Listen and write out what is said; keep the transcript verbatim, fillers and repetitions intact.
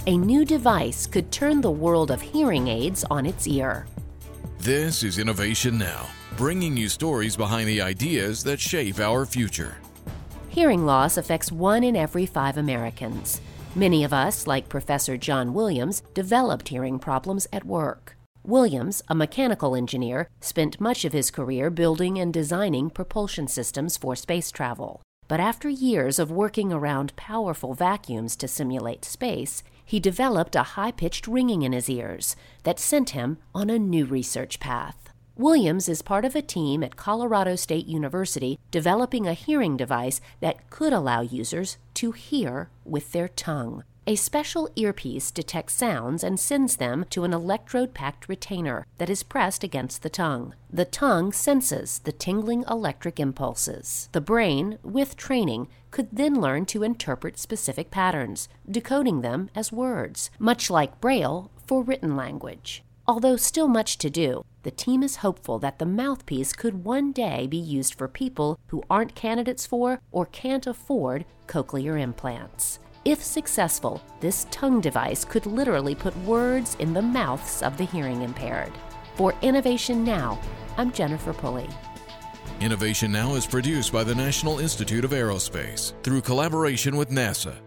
A new device could turn the world of hearing aids on its ear. This is Innovation Now, bringing you stories behind the ideas that shape our future. Hearing loss affects one in every five Americans. Many of us, like Professor John Williams, developed hearing problems at work. Williams, a mechanical engineer, spent much of his career building and designing propulsion systems for space travel. But after years of working around powerful vacuums to simulate space, he developed a high-pitched ringing in his ears that sent him on a new research path. Williams is part of a team at Colorado State University developing a hearing device that could allow users to hear with their tongue. A special earpiece detects sounds and sends them to an electrode-packed retainer that is pressed against the tongue. The tongue senses the tingling electric impulses. The brain, with training, could then learn to interpret specific patterns, decoding them as words, much like Braille for written language. Although still much to do, the team is hopeful that the mouthpiece could one day be used for people who aren't candidates for or can't afford cochlear implants. If successful, this tongue device could literally put words in the mouths of the hearing impaired. For Innovation Now, I'm Jennifer Pulley. Innovation Now is produced by the National Institute of Aerospace through collaboration with NASA.